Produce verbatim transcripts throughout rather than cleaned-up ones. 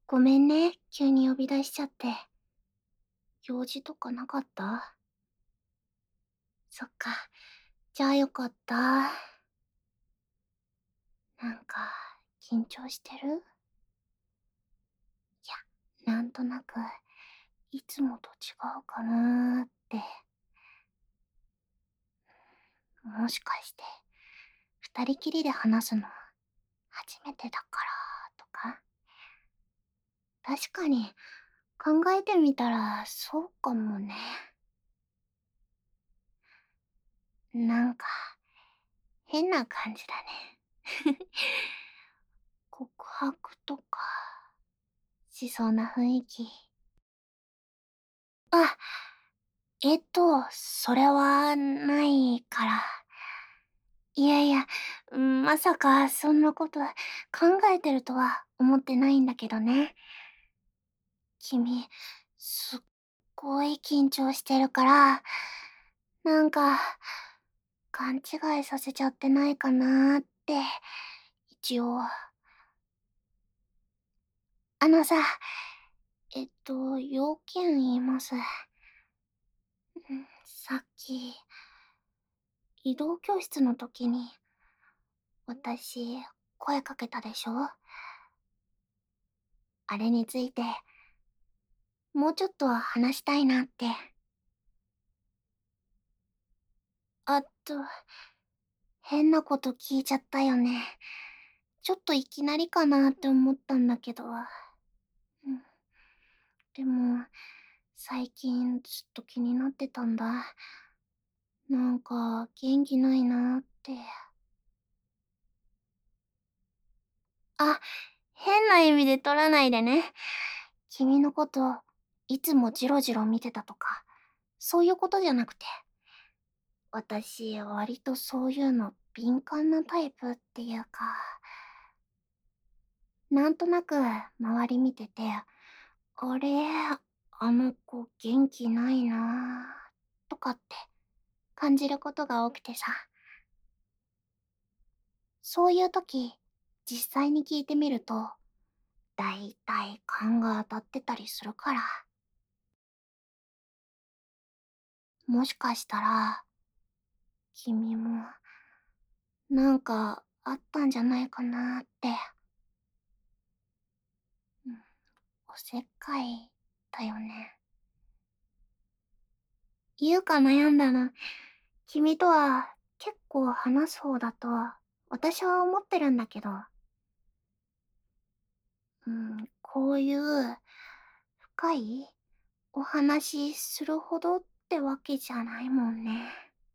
ごめんね、急に呼び出しちゃって。用事とかなかった？そっか。じゃあよかった。なんか、緊張してる？いや、なんとなく、いつもと違うかなーって。もしかして、二人きりで話すの、初めてだからとか？確かに、考えてみたら、そうかもね。なんか、変な感じだね。告白とか、しそうな雰囲気。あ、えっと、それはないから。いやいや、うん、まさかそんなこと考えてるとは思ってないんだけどね。君、すっごい緊張してるから、なんか、勘違いさせちゃってないかなーって、一応。あのさ、えっと、要件言います。うん、さっき、移動教室の時に、私、声かけたでしょ？あれについて、もうちょっと話したいなって。あと、変なこと聞いちゃったよね。ちょっといきなりかなって思ったんだけど。うん。でも、最近ずっと気になってたんだ。なんか、元気ないなって。あ、変な意味で取らないでね。君のこと、いつもジロジロ見てたとか、そういうことじゃなくて。私、割とそういうの敏感なタイプっていうか、なんとなく周り見てて、あれ、あの子元気ないなぁ、とかって感じることが多くてさ。そういう時、実際に聞いてみると、だいたい勘が当たってたりするから。もしかしたら、君も、なんかあったんじゃないかなって。うん、おせっかいだよね。言うか悩んだの。君とは結構話す方だと私は思ってるんだけど、うん、こういう深いお話するほどってわけじゃないもんね。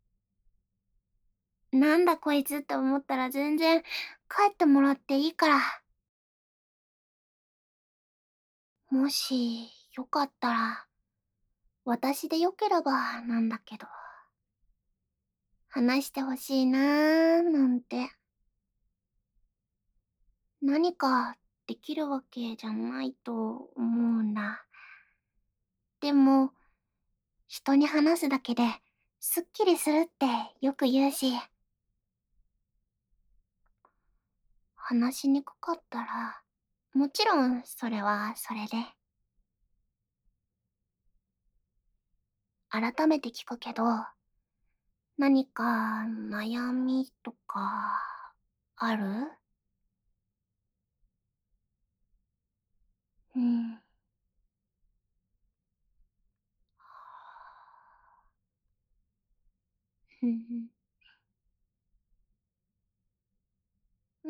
なんだこいつって思ったら全然帰ってもらっていいから。もしよかったら、私でよければなんだけど、話してほしいなーなんて。何かできるわけじゃないと思うんだ。でも、人に話すだけですっきりするってよく言うし、話しにくかったら、もちろんそれはそれで。改めて聞くけど、何か悩みとかある？うん。うん。うん。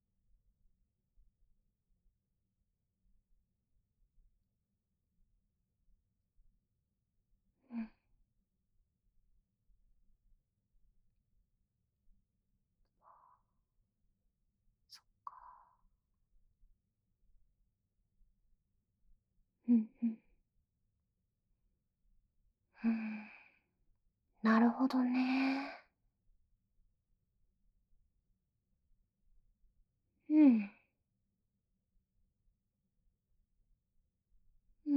うん。そっか。うんうん。うん。なるほどね。うん。うん。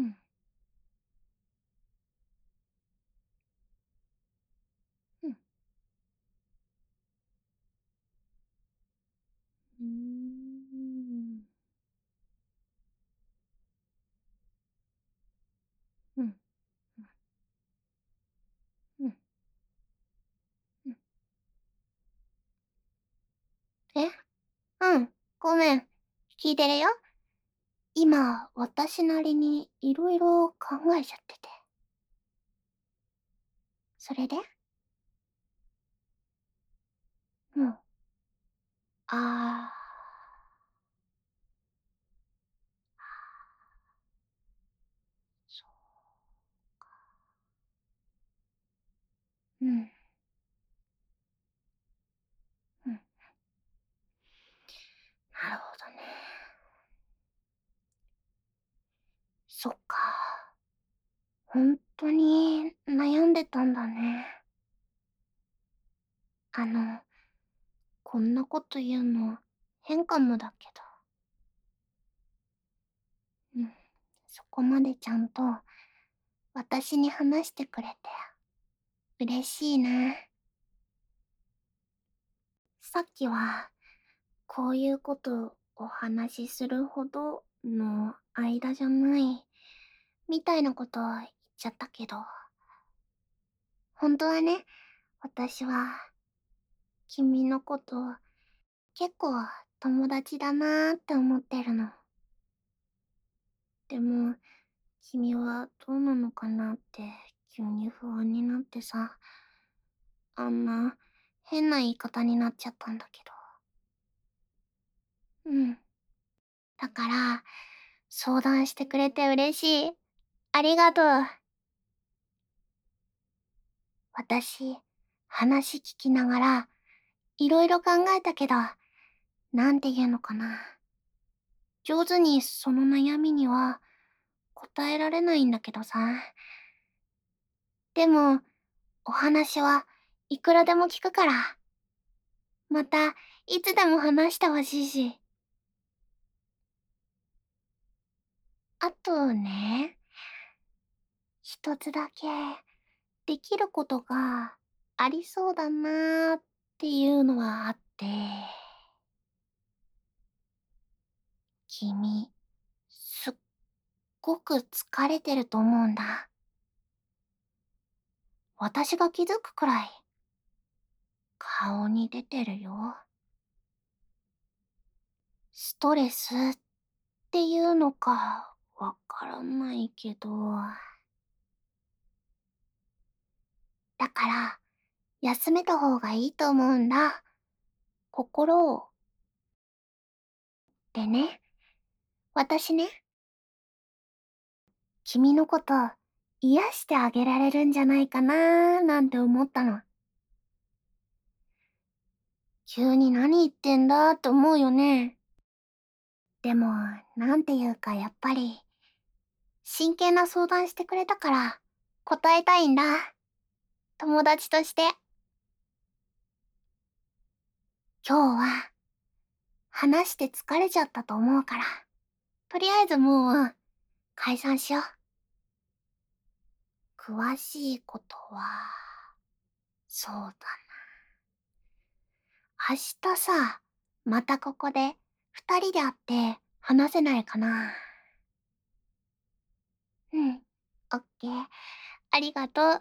うん。うーん。 ごめん、聞いてるよ。今、私なりにいろいろ考えちゃってて。それで？うん。ああ。そうか。うん。うん。なるほどね。そっか。ほんとに悩んでたんだね。あの、こんなこと言うの変かもだけど。うん、そこまでちゃんと私に話してくれて嬉しいな。さっきはこういうことお話しするほどの間じゃないみたいなこと言っちゃったけど、本当はね、私は君のこと結構友達だなーって思ってるの。でも、君はどうなのかなって急に不安になってさ、あんな変な言い方になっちゃったんだけど。うん。だから、相談してくれて嬉しい。ありがとう。私、話聞きながら、いろいろ考えたけど、なんて言うのかな。上手にその悩みには答えられないんだけどさ。でも、お話はいくらでも聞くから、また、いつでも話してほしいし。あとね、一つだけ、できることがありそうだなーっていうのはあって、君、すっごく疲れてると思うんだ。私が気づくくらい、顔に出てるよ。ストレスっていうのか、わからないけど。だから、休めた方がいいと思うんだ。心を。でね、私ね、君のこと、癒してあげられるんじゃないかなーなんて思ったの。急に何言ってんだって思うよね。でも、なんていうかやっぱり、真剣な相談してくれたから、答えたいんだ。友達として。今日は、話して疲れちゃったと思うから、とりあえずもう、解散しよう。詳しいことは、そうだな。明日さ、またここで、二人で会って話せないかな。うん、オッケー。ありがとう。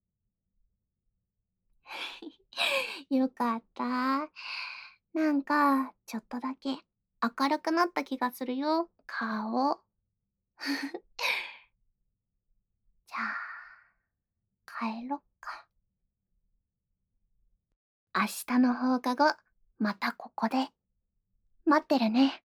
よかった。なんか、ちょっとだけ明るくなった気がするよ、顔。じゃあ、帰ろっか。明日の放課後、またここで、待ってるね。